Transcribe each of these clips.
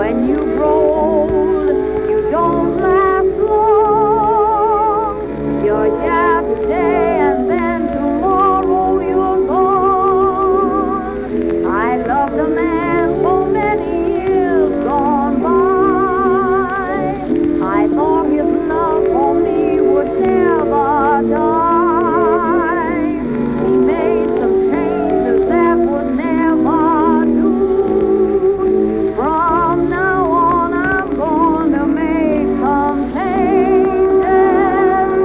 When you grow old, you don't last long. You're here today and then tomorrow you're gone. I loved a man for many years gone by. I thought his love for me would never die. He made some changes that would never do. From now on, I'm going to make some changes.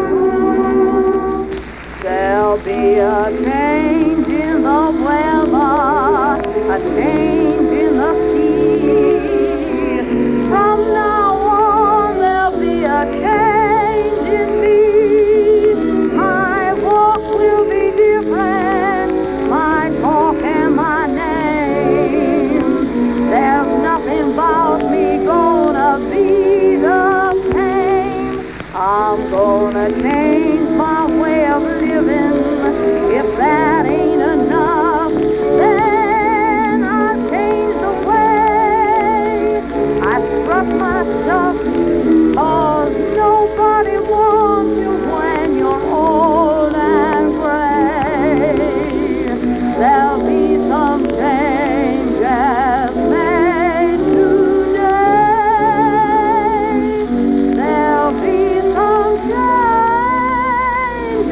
There'll be a change in the weather, a change in the sea. From now on, there'll be a change in me. My walk will be different, my talk and my name. There's nothing about me gonna be the same. I'm gonna change my way of living. If that ain't enough, then I'll change the way I strut my stuff. 'Cause nobody wants you when you're old and gray. There'll be some changes made today. There'll be some changes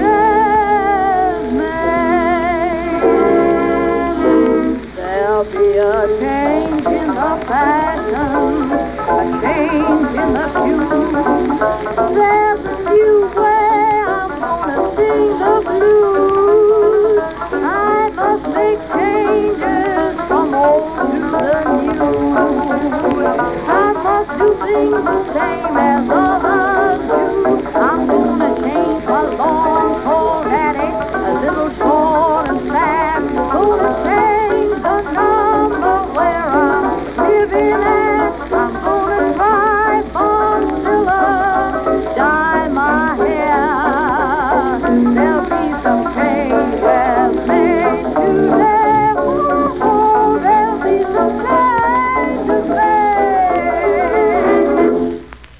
made. There'll be a change in the fashion, a change in the tune. There's a new way I'm gonna sing the blues. I must make changes from old to the new. I must do things the same as others do. I'm gonna change my long coat hat, a little short and fat. Gonna change the number where I'm living at. I'm gonna try Bonzilla, dye my hair. There'll be some changes made today. Oh, there'll be some changes made.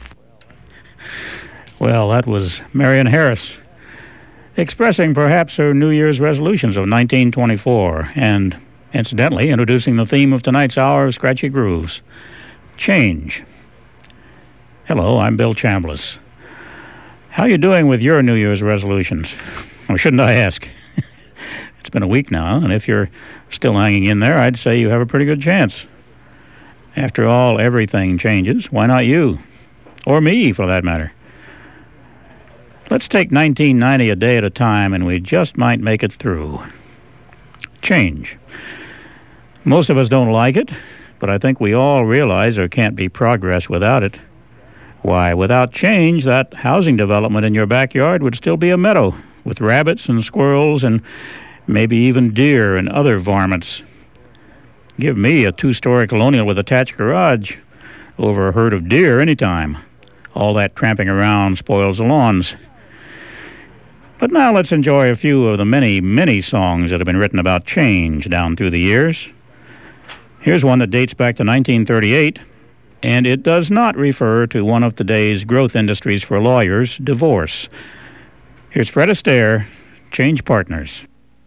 Well, that was Marion Harris expressing perhaps her New Year's resolutions of 1924 and, incidentally, introducing the theme of tonight's hour of Scratchy Grooves, change. Hello, I'm Bill Chambliss. How you doing with your New Year's resolutions? Or shouldn't I ask? It's been a week now, and if you're still hanging in there, I'd say you have a pretty good chance. After all, everything changes. Why not you? Or me, for that matter. Let's take 1990 a day at a time, and we just might make it through. Change. Most of us don't like it, but I think we all realize there can't be progress without it. Why, without change, that housing development in your backyard would still be a meadow with rabbits and squirrels and maybe even deer and other varmints. Give me a two-story colonial with attached garage over a herd of deer anytime. All that tramping around spoils the lawns. But now let's enjoy a few of the many, many songs that have been written about change down through the years. Here's one that dates back to 1938, and it does not refer to one of today's growth industries for lawyers, divorce. Here's Fred Astaire, Change Partners.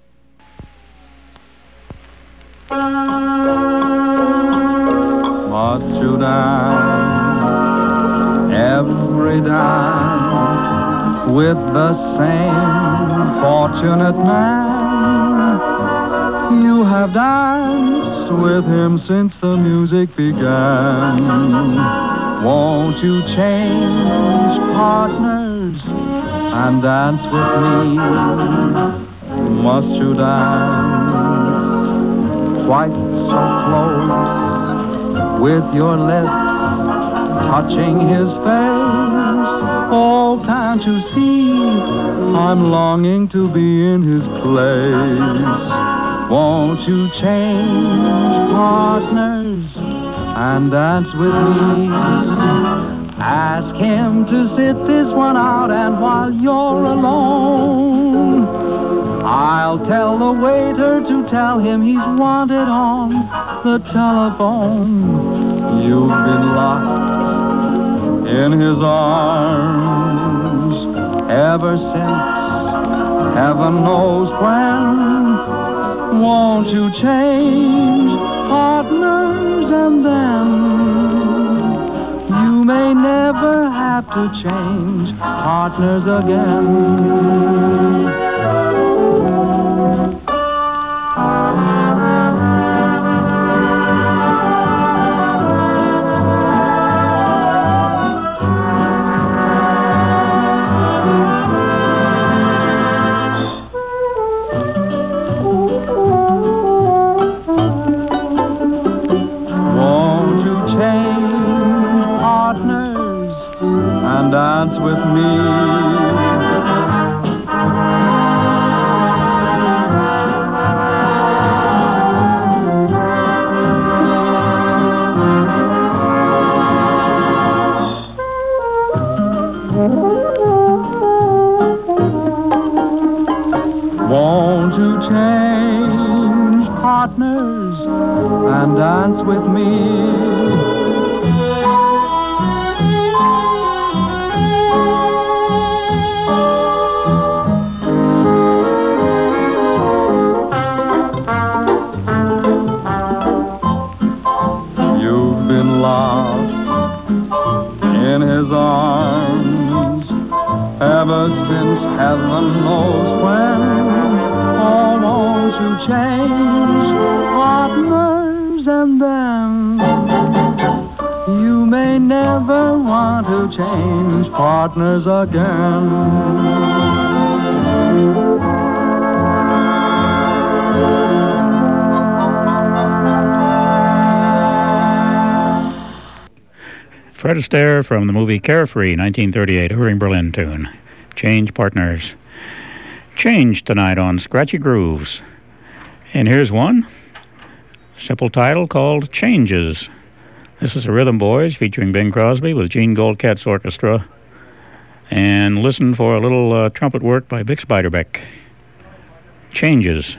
Must you dance every dance with the same fortunate man? You have danced with him since the music began. Won't you change partners and dance with me? Must you dance quite so close, with your lips touching his face? Oh, can't you see I'm longing to be in his place? Won't you change partners and dance with me? Ask him to sit this one out, and while you're alone, I'll tell the waiter to tell him he's wanted on the telephone. You've been in his arms ever since heaven knows when. Won't you change partners and then you may never have to change partners again. Dance with me. Won't you change partners and dance with me? In his arms ever since heaven knows when. Oh, won't you change partners and then you may never want to change partners again. Fred Astaire from the movie Carefree, 1938, Irving Berlin tune. Change Partners. Change tonight on Scratchy Grooves. And here's one. Simple title called Changes. This is the Rhythm Boys featuring Bing Crosby with Gene Goldkat's orchestra. And listen for a little trumpet work by Bix Beiderbecke. Changes.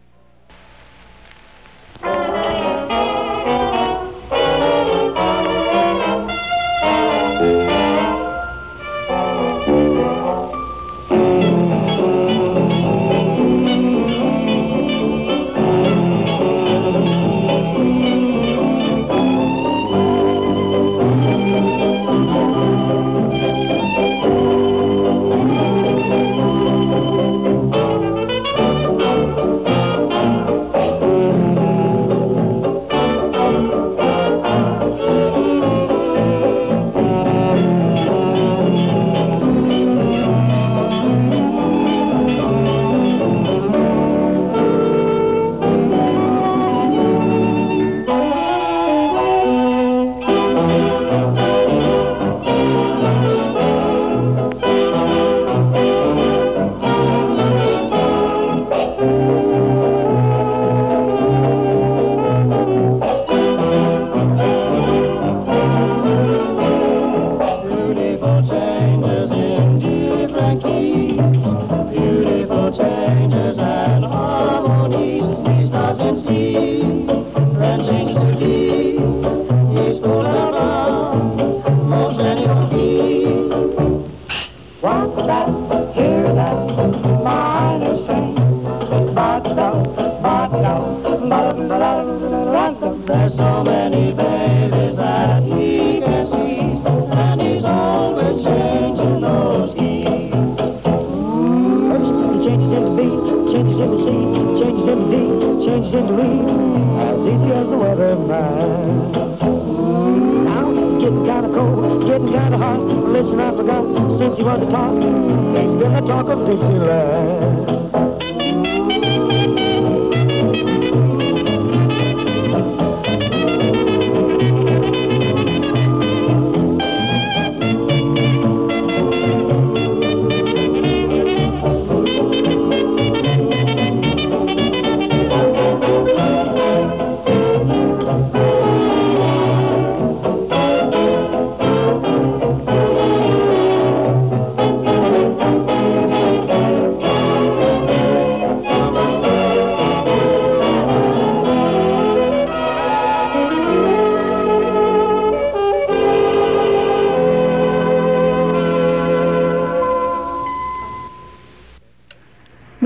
There's so many babies that he can see, and he's always changing those keys. First he changes into B, changes into C, changes into D, changes into E, as easy as the weatherman. Now it's getting kind of cold, getting kind of hot. Listen, I forgot, since he was a talk, he's been the talk of Dixieland.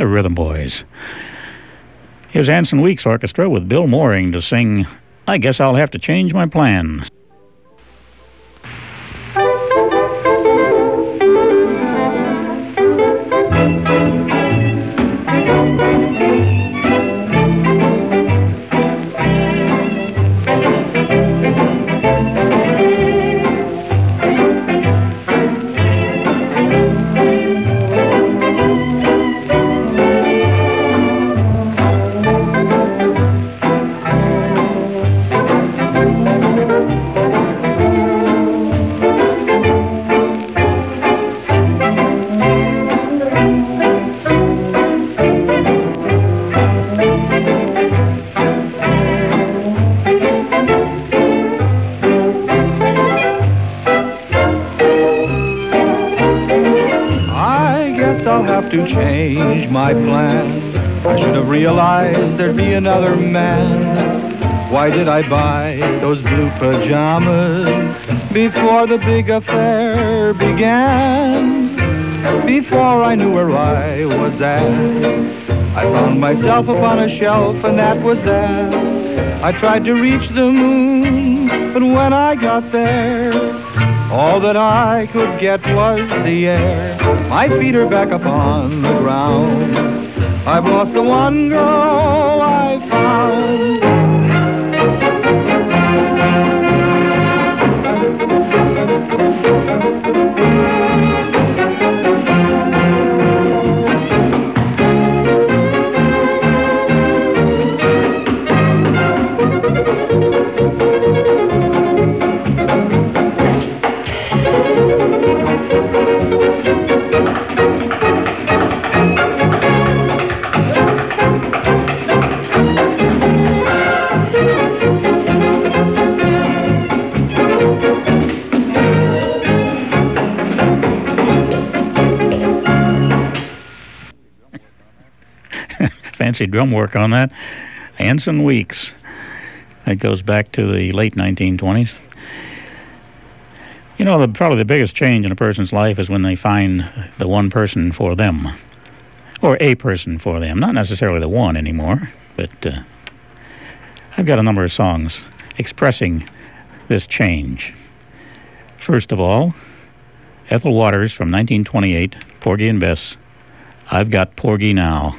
the Rhythm Boys. Here's Anson Weeks Orchestra with Bill Mooring to sing I Guess I'll Have to Change My Plans. To change my plan, I should have realized there'd be another man. Why did I buy those blue pajamas before the big affair began? Before I knew where I was at, I found myself upon a shelf, and that was that. I tried to reach the moon, but when I got there, all that I could get was the air. My feet are back upon the ground. I've lost the one girl I found. Fancy drum work on that. Anson Weeks. That goes back to the late 1920s. You know, probably the biggest change in a person's life is when they find the one person for them. Or a person for them. Not necessarily the one anymore, but I've got a number of songs expressing this change. First of all, Ethel Waters from 1928, Porgy and Bess, I've Got Porgy Now.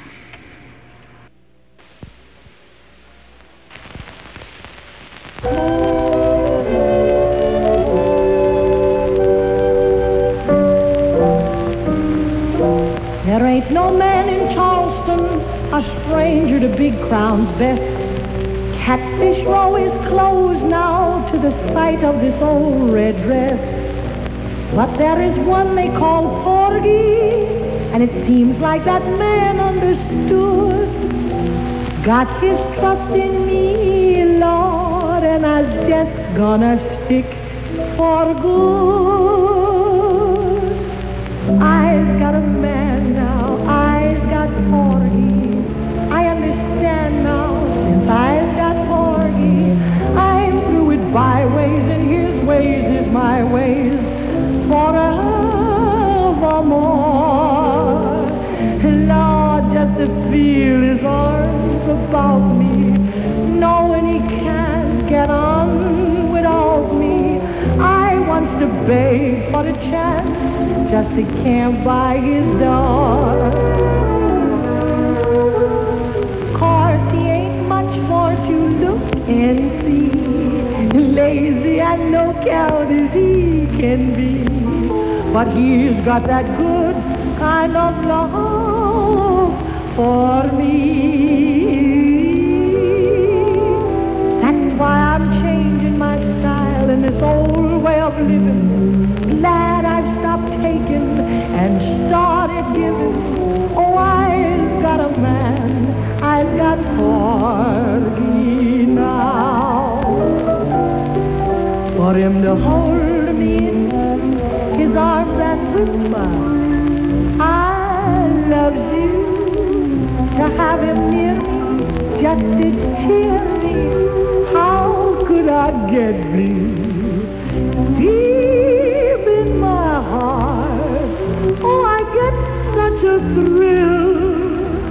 There ain't no man in Charleston a stranger to Big Crown's Bess. Catfish Row is closed now to the sight of this old red dress. But there is one they call Porgy, and it seems like that man understood. Got his trust in me, Lord, and I'm just gonna stick for good. I've got a man now, I've got Porgy. I understand now, since I've got Porgy. I'm through with byways, and his ways is my ways forevermore. Lord, just to feel his arms about me, knowing he can't get on without me. I wants to beg for a chance just to camp by his door. Course he ain't much for to look and see, lazy and no count as he can be, but he's got that good kind of love for me. That's why I'm changing my style in this old way of living. Glad I've stopped taking and started giving. Oh, I've got a man, I've got Porgy now. For him to hold me in his arms and whisper, I love you. To have him near me, just to cheer me, how could I get blue? Deep in my heart, oh, I get such a thrill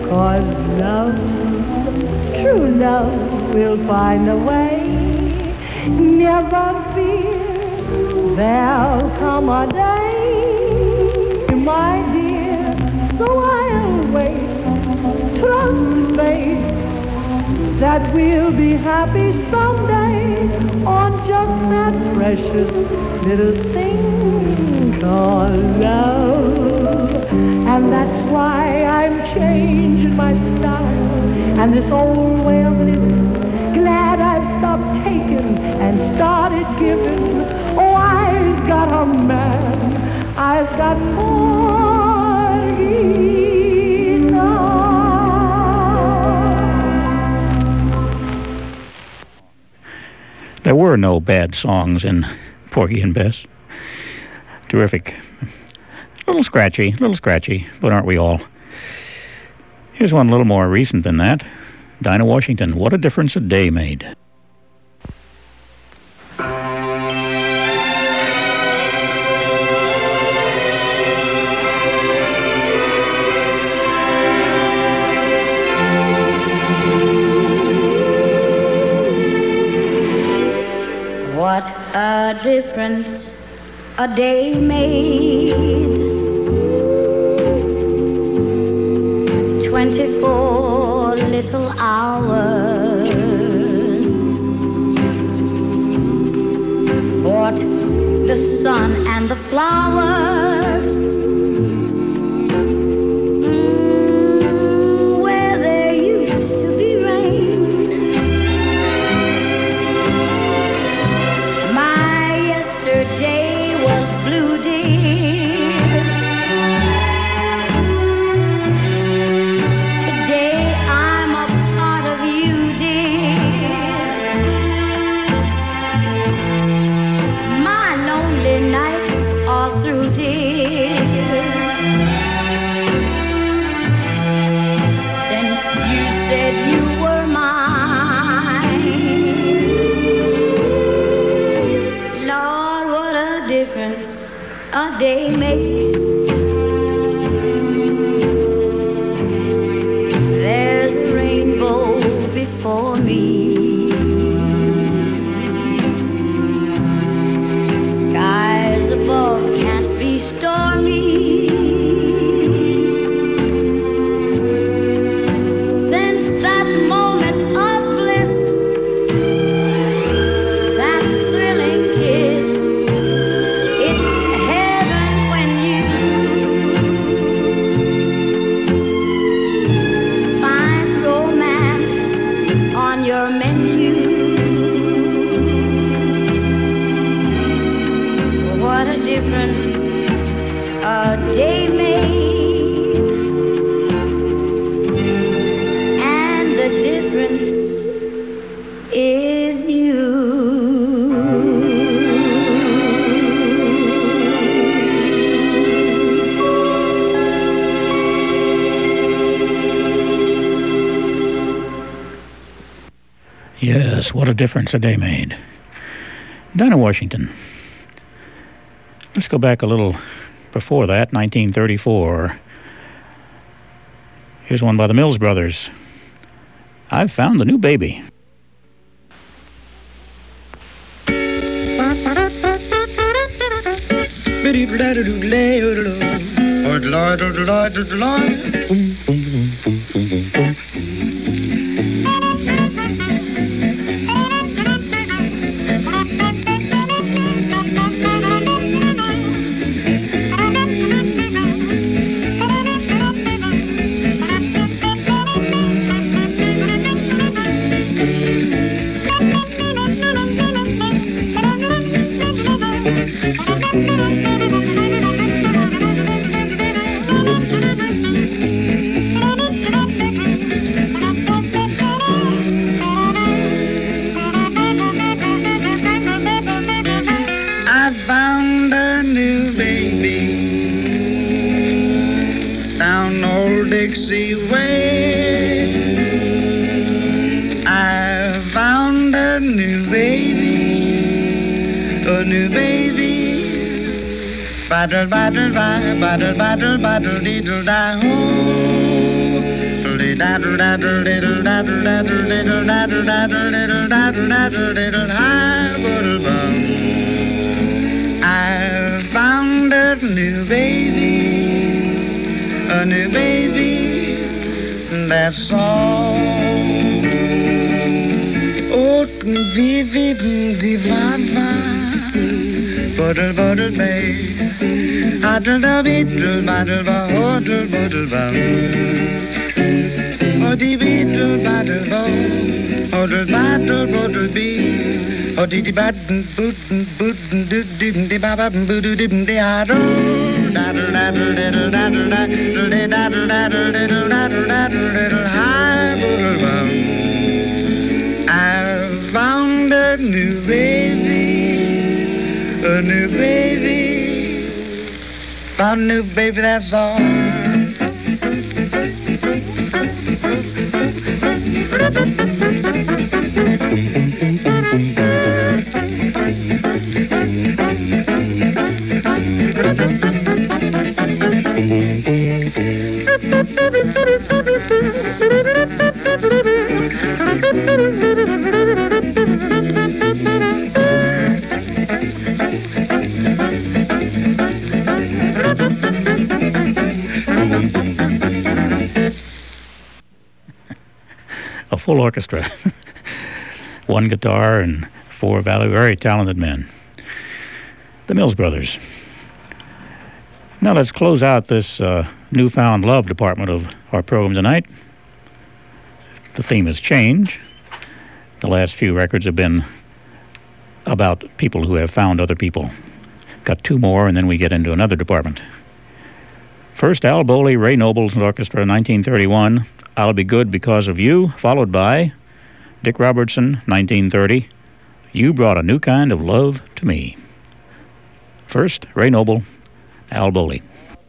'cause love, true love will find a way. Never fear, there'll come a day, my dear, so I'll wait, trust fate, that we'll be happy someday on just that precious little thing called love. And that's why I'm changing my style and this old way of living. Glad I've stopped taking and started giving. Oh, I've got a man, I've got Porgy now. There were no bad songs in Porgy and Bess. Terrific. A little scratchy, but aren't we all? Here's one a little more recent than that. Dinah Washington, What a Difference a Day Made. What a difference a day made. 24 little hours brought the sun and the flowers where there used to be rain. My yesterday was blue, dear. Today I'm a part of you, dear. My lonely nights are through, dear. Since you said you were mine, Lord, what a difference a day makes. There's a rainbow before me. Skies above can't be stormy. Since that moment of bliss, that thrilling kiss, it's heaven when you find romance on your menu. What a difference a day made, and the difference is you. Yes, what a difference a day made. Dinah Washington. Let's go back a little before that, 1934. Here's one by the Mills Brothers. I've found the new baby. I found a new baby down old Dixie Way. I found a new baby, a new baby. Battle, battle, battle, battle, battle, battle, diddle, die, ho. daddle daddle diddle daddle daddle diddle daddle daddle diddle daddle daddle diddle hi boodle bum. I found a new baby, that's all. Oh, vivi di va, boodle boodle bay, addle da beetle, baddle ba, hodle boodle bum. Oh, di beetle, baddle bo, hodle baddle boodle bee. Oh, di baddle bootin bootin doo doo di ba ba boo doo doo di addle daddle daddle diddle daddle daddle daddle daddle diddle daddle daddle diddle hi boodle bum. I found a new baby, found a new baby, that's all. A full orchestra. One guitar and four very talented men. The Mills Brothers. Now let's close out this newfound love department of our program tonight. The theme has changed. The last few records have been about people who have found other people. Got two more, and then we get into another department. First, Al Bowley, Ray Noble's Orchestra, 1931, I'll Be Good Because of You, followed by Dick Robertson, 1930, You Brought a New Kind of Love to Me. First, Ray Noble, Al Bowley.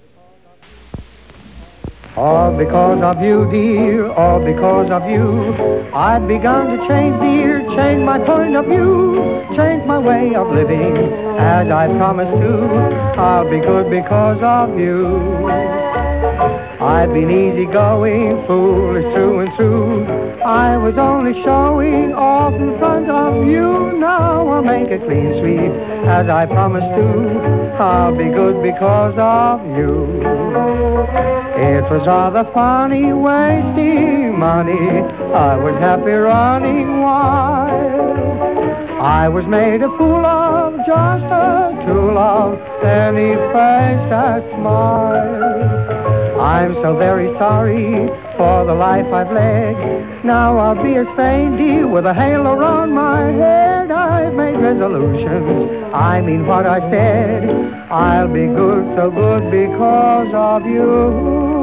All because of you, dear, all because of you, I've begun to change, dear, change my point of view, change my way of living, as I promised to. I'll be good because of you. I've been easygoing, foolish through and through. I was only showing off in front of you. Now I'll make a clean sweep, as I promised to. I'll be good because of you. It was rather funny wasting money. I was happy running wild. I was made a fool of, just a tool of any face that smiled. I'm so very sorry for the life I've led. Now I'll be a saint, dear, with a halo around my head. I've made resolutions, I mean what I said. I'll be good, so good because of you.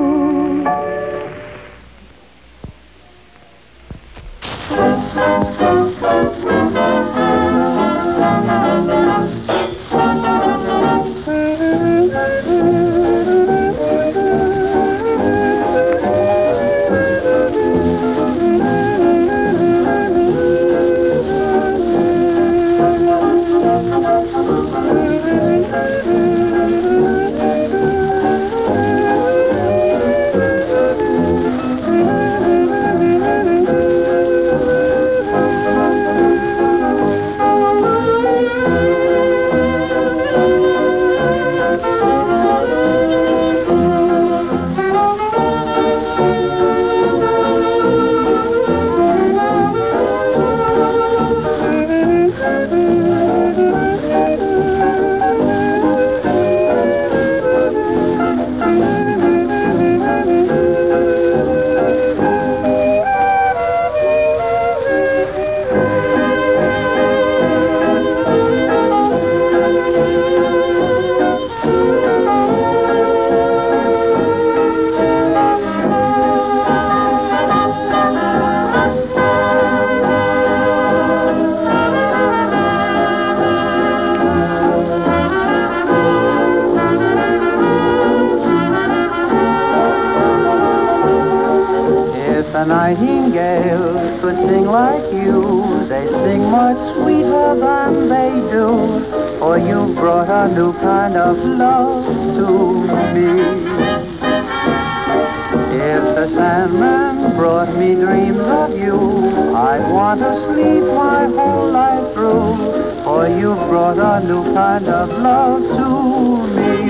Nightingales could sing like you, they'd sing much sweeter than they do, for you brought a new kind of love to me. If the Sandman brought me dreams of you, I'd want to sleep my whole life through, for you've brought a new kind of love to me.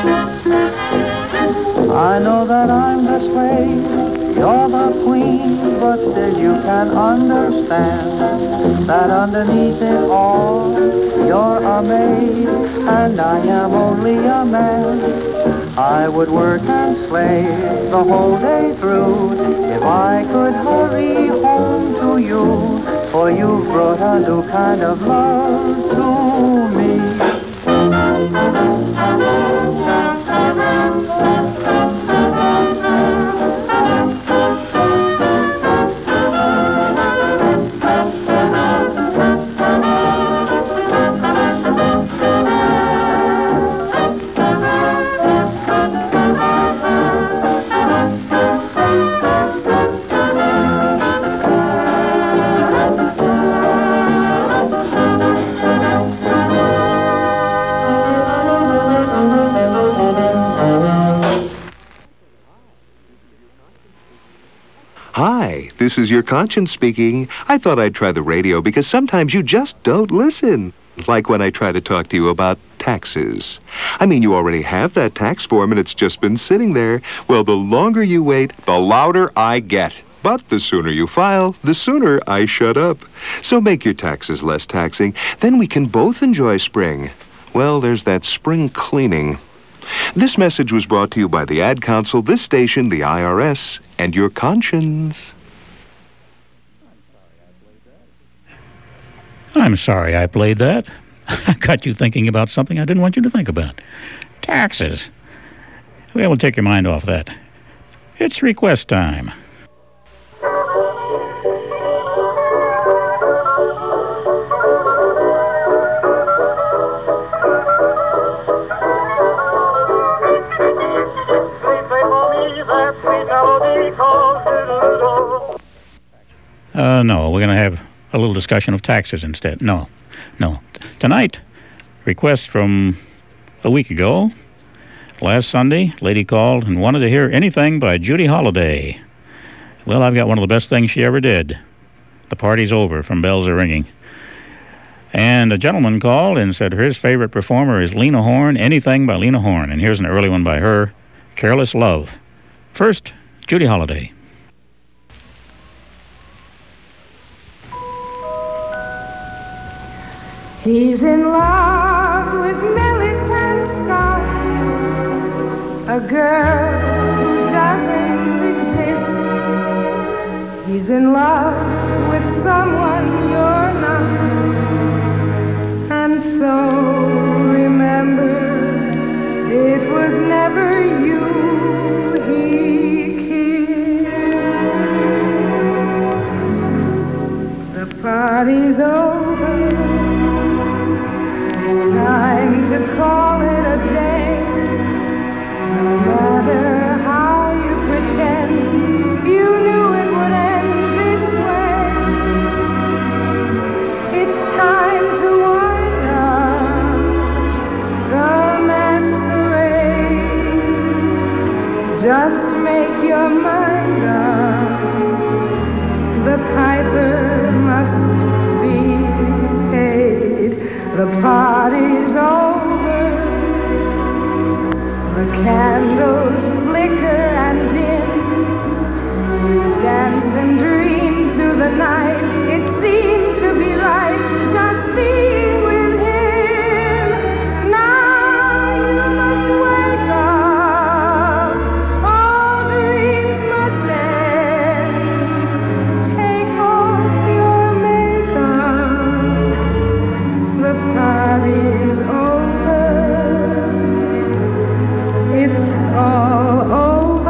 I know that I'm the slave, you're the queen, but still you can understand that underneath it all, you're a maid, and I am only a man. I would work and slave the whole day through if I could hurry home to you, for you've brought a new kind of love to me. Hi, this is your conscience speaking. I thought I'd try the radio because sometimes you just don't listen. Like when I try to talk to you about taxes. I mean, you already have that tax form and it's just been sitting there. Well, the longer you wait, the louder I get. But the sooner you file, the sooner I shut up. So make your taxes less taxing. Then we can both enjoy spring. Well, there's that spring cleaning. This message was brought to you by the Ad Council, this station, the IRS, and your conscience. I'm sorry I played that. I got you thinking about something I didn't want you to think about. Taxes. Well, we'll take your mind off that. It's request time. No, we're going to have a little discussion of taxes instead. No. Tonight, request from a week ago. Last Sunday, lady called and wanted to hear anything by Judy Holliday. Well, I've got one of the best things she ever did. The Party's Over from Bells Are Ringing. And a gentleman called and said his favorite performer is Lena Horne, anything by Lena Horne. And here's an early one by her, Careless Love. First, Judy Holliday. He's in love with Millicent Scott, a girl who doesn't exist. He's in love with someone you're not. And so remember, it was never you he kissed. The party's over. Time to call it a day. No matter how you pretend, you knew it would end this way. It's time to wind up the masquerade. Just make your mind up. The piper must be paid. The party's over, the candles flicker and dim. You've danced and dreamed through the night. It seemed to be right just being with him. Now you must wake up, all dreams must end. Take off your makeup. The party's over. It's all over.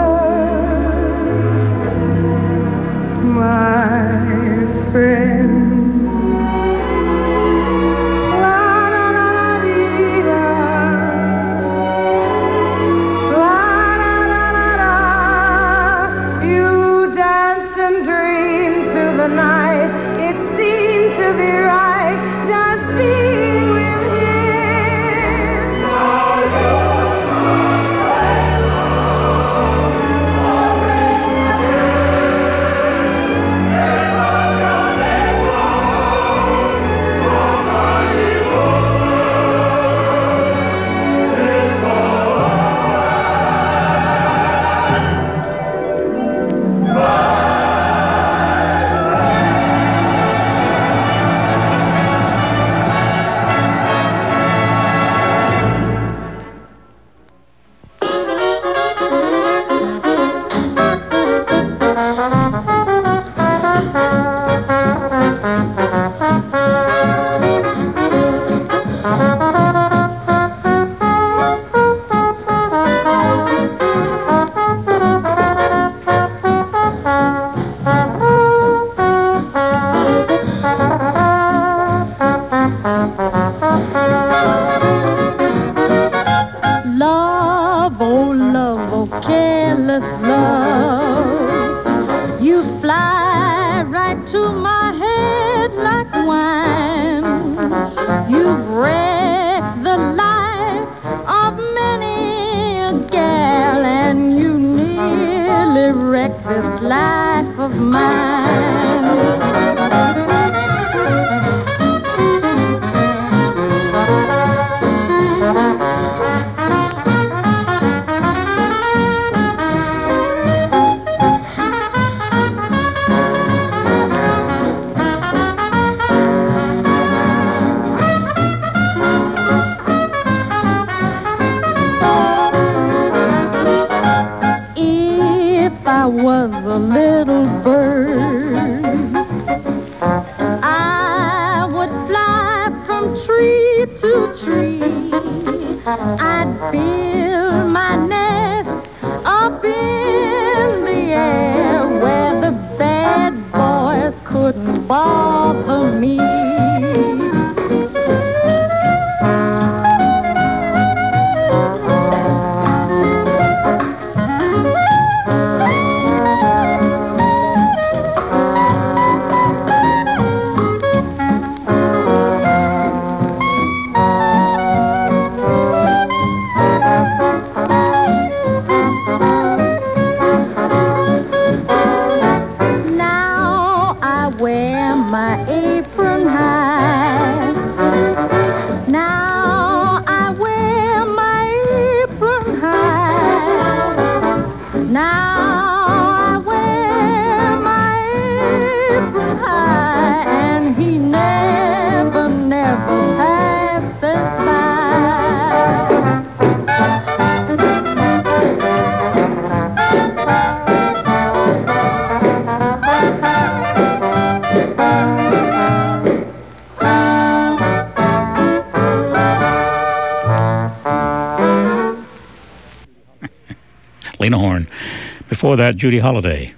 Lena Horne. Before that, Judy Holliday.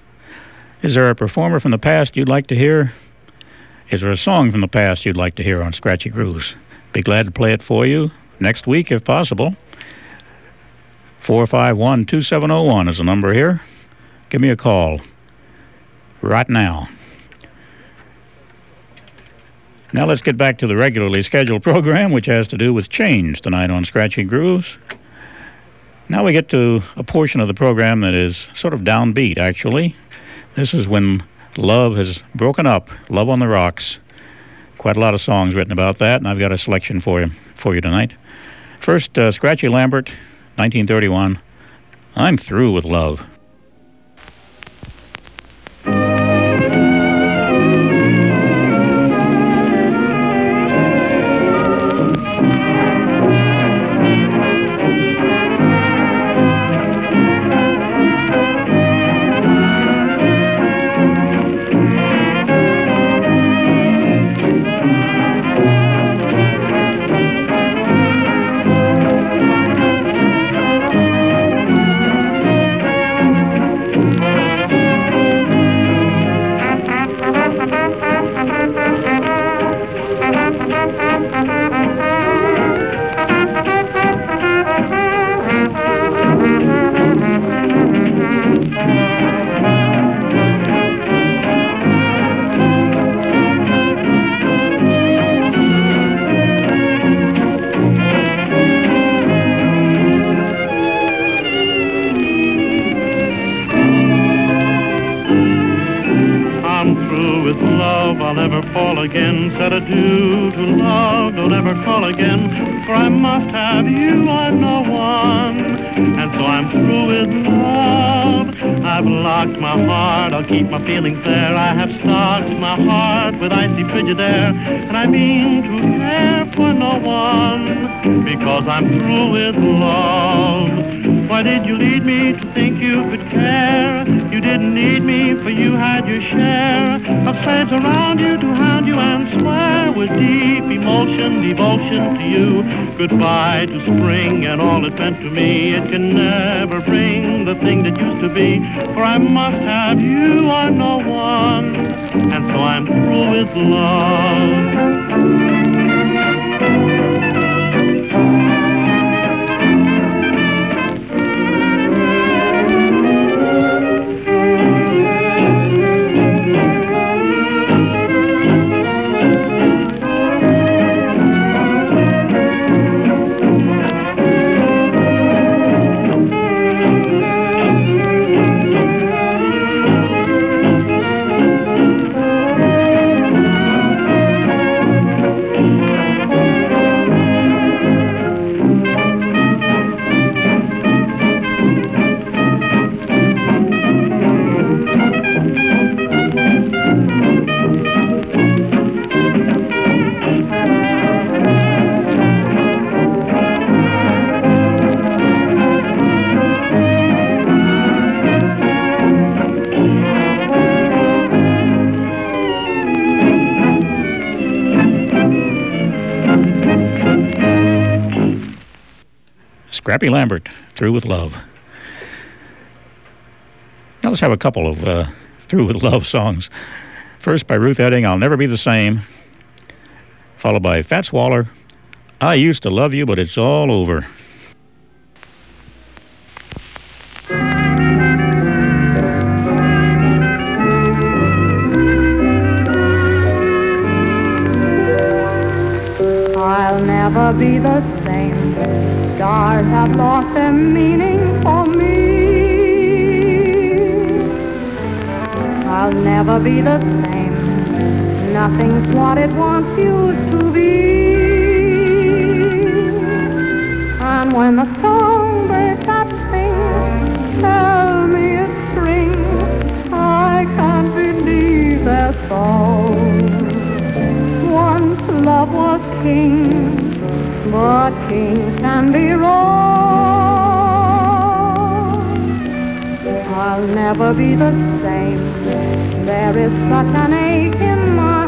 Is there a performer from the past you'd like to hear? Is there a song from the past you'd like to hear on Scratchy Grooves? Be glad to play it for you next week if possible. 451-2701 is the number here. Give me a call right now. Now let's get back to the regularly scheduled program, which has to do with change tonight on Scratchy Grooves. Now we get to a portion of the program that is sort of downbeat, actually. This is when love has broken up, Love on the Rocks. Quite a lot of songs written about that, and I've got a selection for you tonight. First, Scratchy Lambert, 1931, I'm Through with Love. Again, said adieu to love, don't ever call again, for I must have you, I'm no one, and so I'm through with love. I've locked my heart, I'll keep my feelings there, I have stocked my heart with icy frigid air, and I mean to care for no one, because I'm through with love. Why did you lead me to think you could care? You didn't need me for you had your share of saints around you to hound you and swear with deep emotion, devotion to you. Goodbye to spring and all it meant to me. It can never bring the thing that used to be, for I must have you, I'm no one, and so I'm through with love. Scrappy Lambert, Through with Love. Now let's have a couple of Through with Love songs. First by Ruth Etting, I'll Never Be the Same. Followed by Fats Waller, I Used to Love You, But It's All Over. I'll never be the same. Stars have lost their meaning for me. I'll never be the same. Nothing's what it once used to be. And when the songbirds that sing tell me it's spring, I can't believe their song. Once love was king, but kings can be wrong. I'll never be the same. There is such an ache in my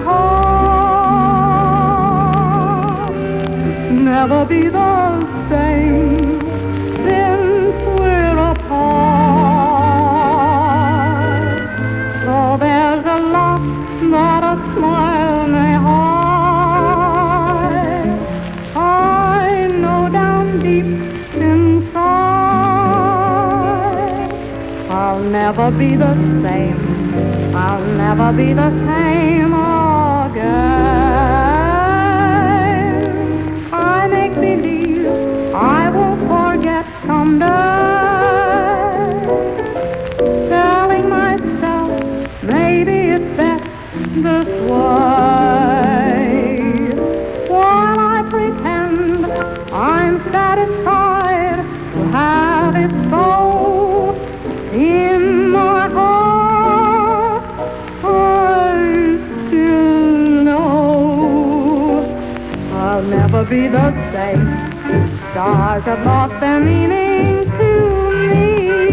heart. Never be the same since we're apart. So there's a lot that a smile may hide. I know down deep inside I'll never be the same. I'll never be the same again. I make believe I will forget someday, telling myself maybe it's best this way. While I pretend I'm satisfied to have it so, in my heart I still know I'll never be the same. Stars have lost their meaning to me.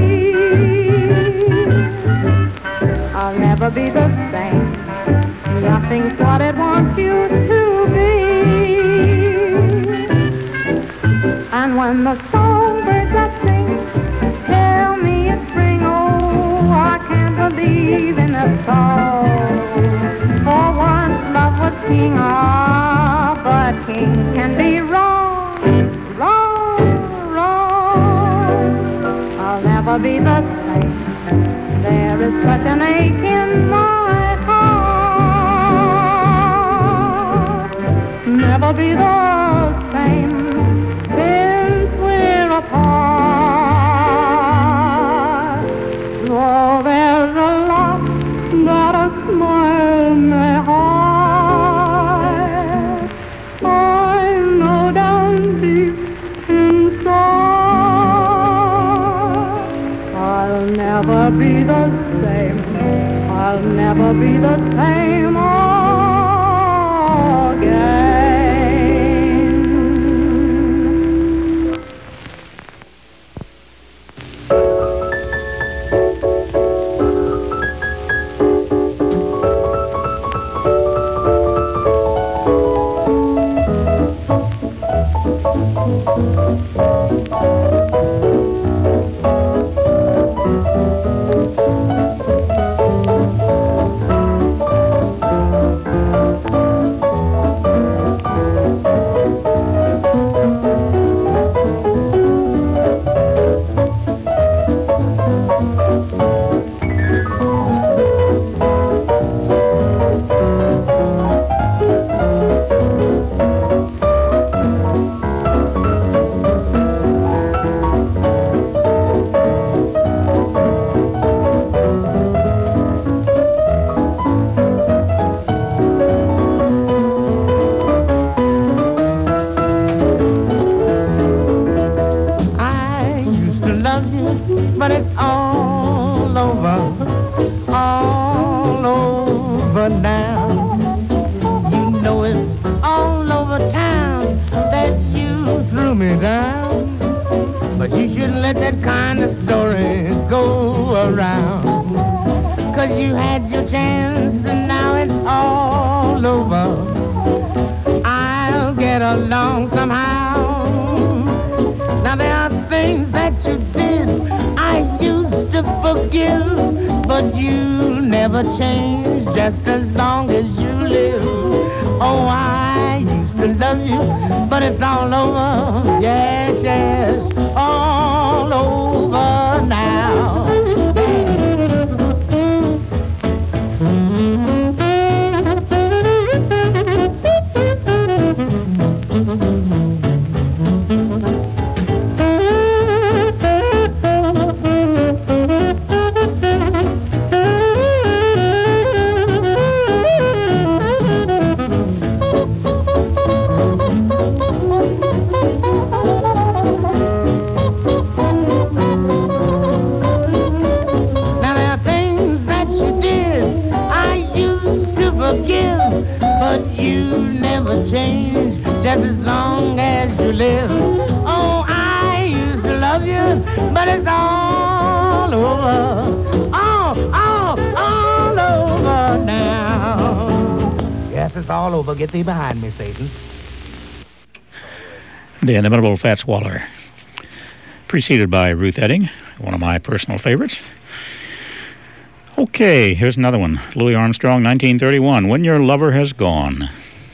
I'll never be the same. Nothing's what it once used to be. And when the songbirds that sing tell me it's spring, oh, I can't believe in a song. For once love was king, ah, but kings can be wrong, wrong, wrong. I'll never be the same. There is such an ache in my heart. Never be the same since we're apart. Oh, there's a lot that a smile may hide. I know down deep inside I'll never be the same. I'll never be the same again. kind of stories go around. 'Cause you had your chance and now it's all over. I'll get along somehow. Now there are things that you did I used to forgive, but you never changed just as long as you live. Oh, I used to love you, but it's all over. Yes, yes, all over now. Change just as long as you live. Oh, I used to love you, but it's all over. All over now. Yes, it's all over. Get thee behind me, Satan. The inimitable Fats Waller, preceded by Ruth Etting, one of my personal favorites. Okay, here's another one. Louis Armstrong, 1931, When Your Lover Has Gone.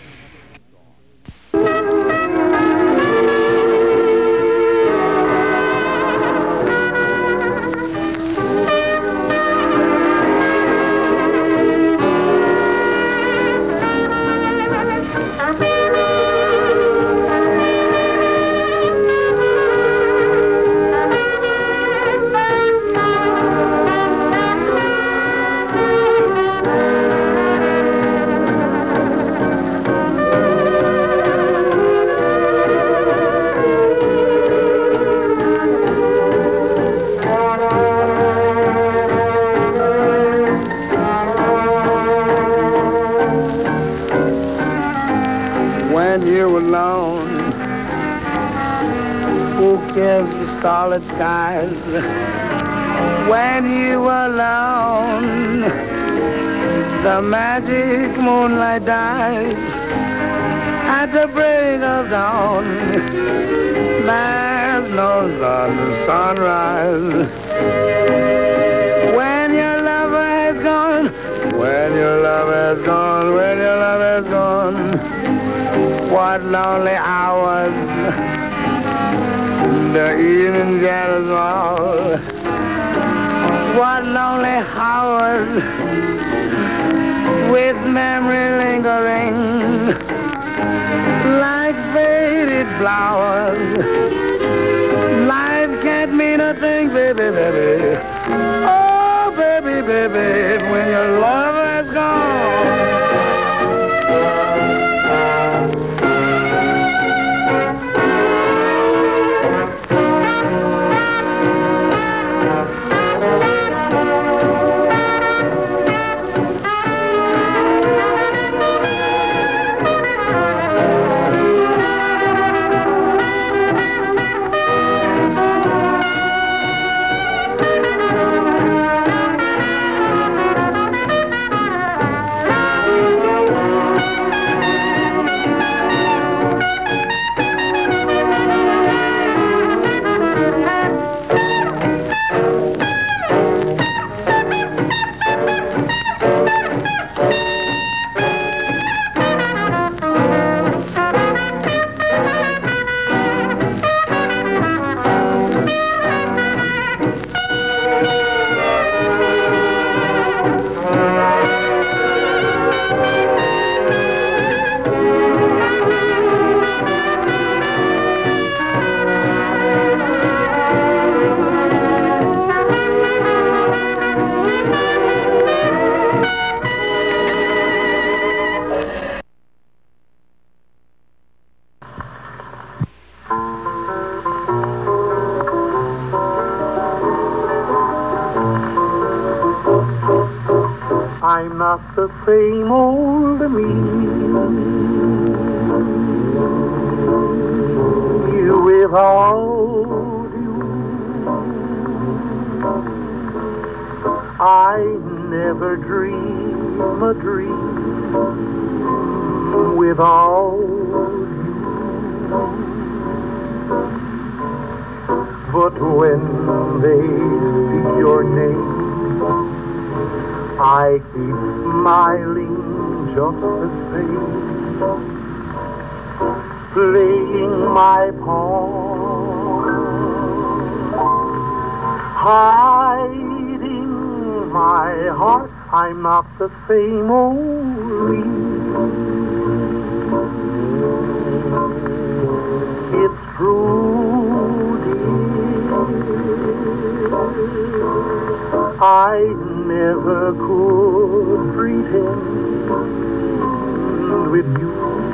Skies. When you were alone, the magic moonlight dies at the break of dawn. There's no sun to sunrise. When your lover has gone, when your lover has gone, when your lover has gone, what lonely hours the evening shadows fall. What lonely hours with memory lingering like faded flowers. Life can't mean a thing, baby, baby. Oh, baby, baby, when your lover has gone. I'm not the same old me. Without you, I never dream a dream without you. But when they speak your name, I keep smiling just the same, playing my part, hiding my heart. I'm not the same old me. It's true, dear, I never could pretend with you.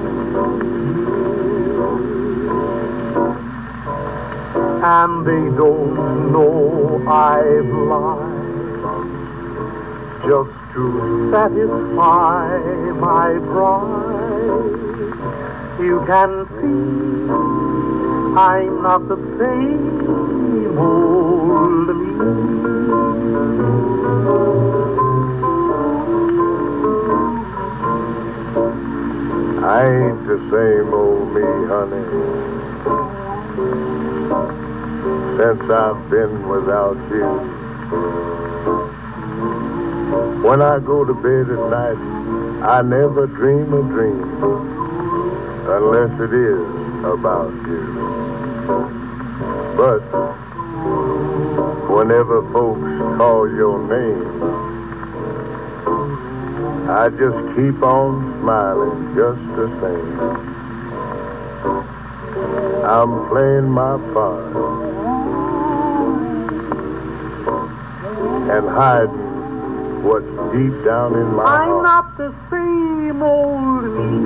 And they don't know I've lied just to satisfy my pride. You can see I'm not the same old me. I ain't the same old me, honey, since I've been without you. When I go to bed at night, I never dream a dream unless it is about you. But whenever folks call your name, I just keep on smiling just the same. I'm playing my part and hiding what's deep down in my heart. I'm not the same old me.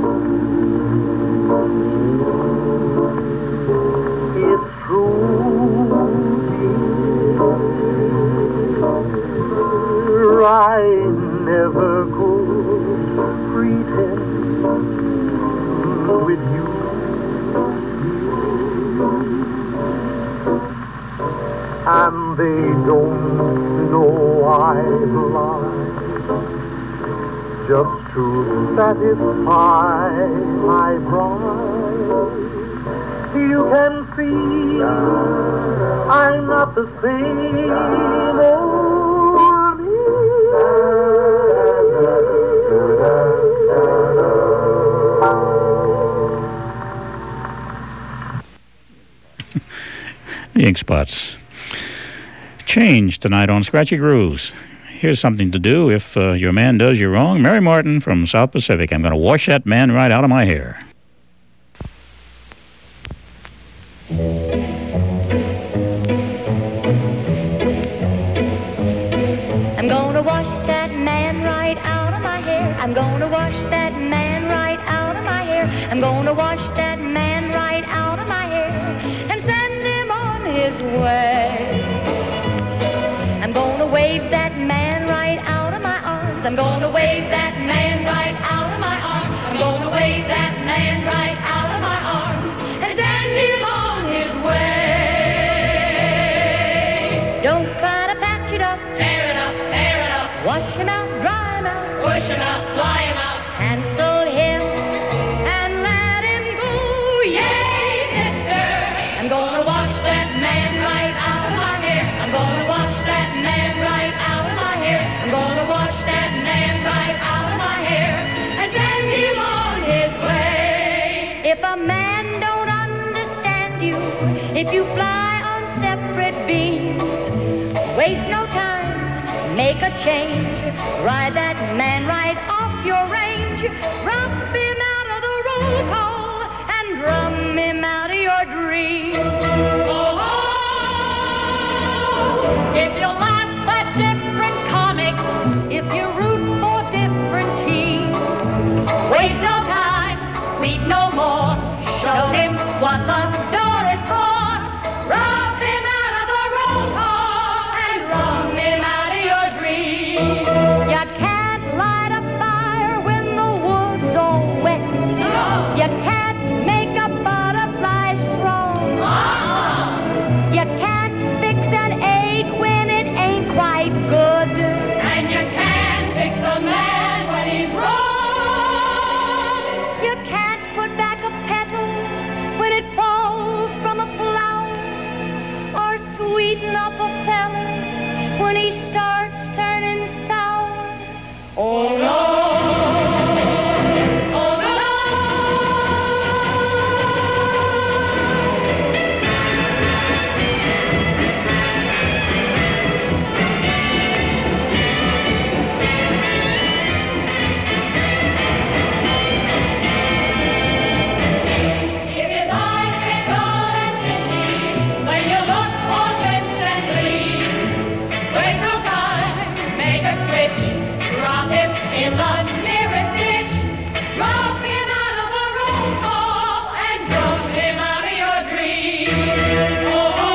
It's true, dear, I never could pretend with you. And they don't know I've lied just to satisfy my pride. You can see I'm not the same old me. The Ink Spots. Change tonight on Scratchy Grooves. Here's something to do if your man does you wrong. Mary Martin from South Pacific. I'm going to wash that man right out of my hair. I'm gonna wash that man right out of my hair. I'm gonna wash that man right out of my hair. I'm gonna wash that man right out of my hair and send him on his way. I'm gonna wave that man right out of my arms. I'm gonna wave that man right out of my arms. I'm gonna wave that man right out of my arms and send him on his way. Don't try to patch it up. Tear it up, tear it up. Wash him out, dry him out. Push him out, fly him out. Cancel him and let him go. Yay, sister. I'm gonna wash that man right out of my hair. I'm gonna wash that man right out of my hair. I'm gonna wash that man right out of my hair and send him on his way. If a man don't understand you, if you fly on separate beams, waste no time, make a change. Ride that man right off your range. Rub him out of the roll call and drum him out of your dreams. Oh, if you like the different comics, if you root for different teams, waste no time, wait no more. Show him what the door is for. Rub him out of the roll call and drum him out of your dreams. You can't light a fire when the wood's all wet. You can't make a butterfly strong. You can't fix an egg when it soon he starts turning sour. Oh no, oh no. If his eyes get dull and fishy, when you look for Vincent Leeds, waste no time, make a switch, drop him in the nearest ditch, drop him out of a roll call, and drop him out of your dreams. Oh, oh,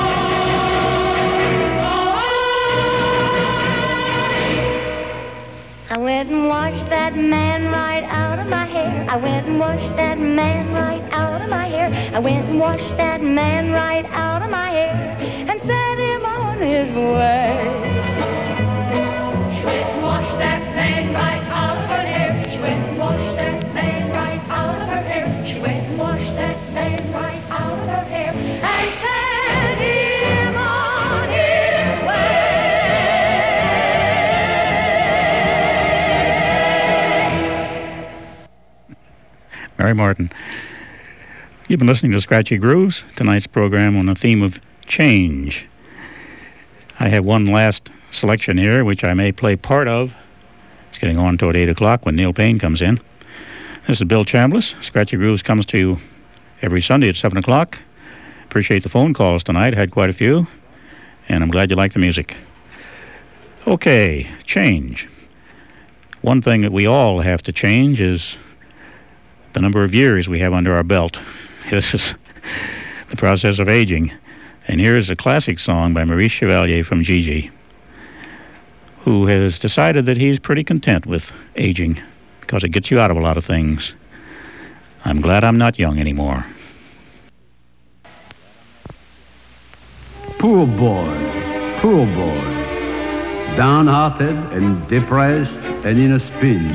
oh, oh. I went and washed that man right out of my hair. I went and washed that man right out of my hair. I went and washed that man right out of my hair and set him on his way. She went and washed that man right out of her hair. She went and washed that man right out of her hair. She went and washed that man right out of her hair and set him on his way. Mary Martin. You've been listening to Scratchy Grooves, tonight's program on the theme of change. I have one last selection here, which I may play part of. It's getting on toward 8 o'clock when Neil Payne comes in. This is Bill Chambliss. Scratchy Grooves comes to you every Sunday at 7 o'clock. Appreciate the phone calls tonight. Had quite a few. And I'm glad you like the music. Okay, change. One thing that we all have to change is the number of years we have under our belt. This is the process of aging. And here's a classic song by Maurice Chevalier from Gigi, who has decided that he's pretty content with aging because it gets you out of a lot of things. I'm glad I'm not young anymore. Poor boy, downhearted and depressed and in a spin.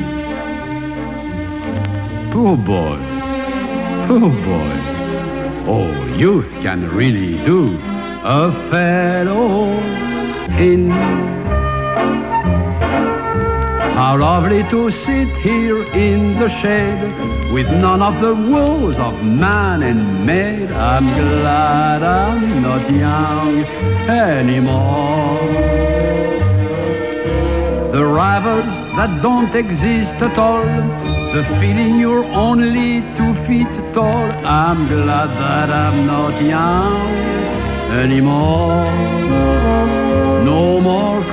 Poor boy, oh, youth can really do a fellow in. How lovely to sit here in the shade with none of the woes of man and maid. I'm glad I'm not young anymore. The rivals that don't exist at all, the feeling you're only 2 feet tall. I'm glad that I'm not young anymore. No more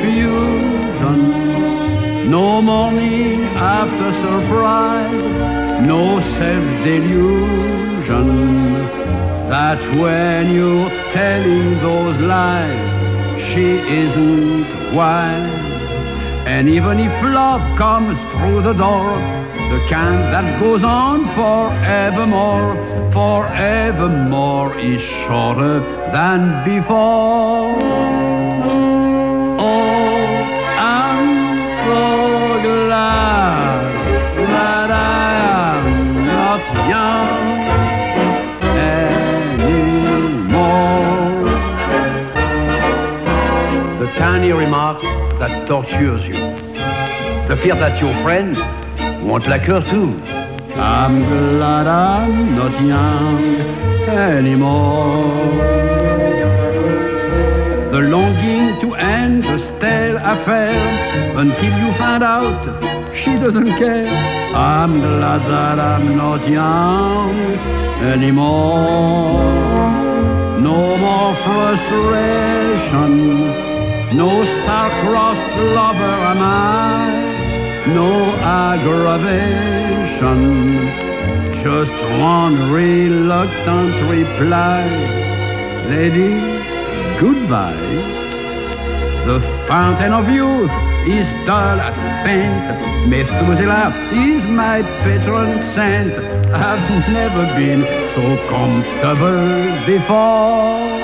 confusion, no morning after surprise, no self-delusion that when you're telling those lies, she isn't wise. And even if love comes through the door, the kind that goes on forevermore, forevermore is shorter than before. Oh, I'm so glad that I am not young anymore. The tiny remark that tortures you, the fear that your friend won't like her too. I'm glad I'm not young anymore. The longing to end the stale affair until you find out she doesn't care. I'm glad that I'm not young anymore. No more frustration, no star-crossed lover am I, no aggravation, just one reluctant reply. Lady, goodbye. The fountain of youth is dull as paint. Methuselah is my patron saint. I've never been so comfortable before.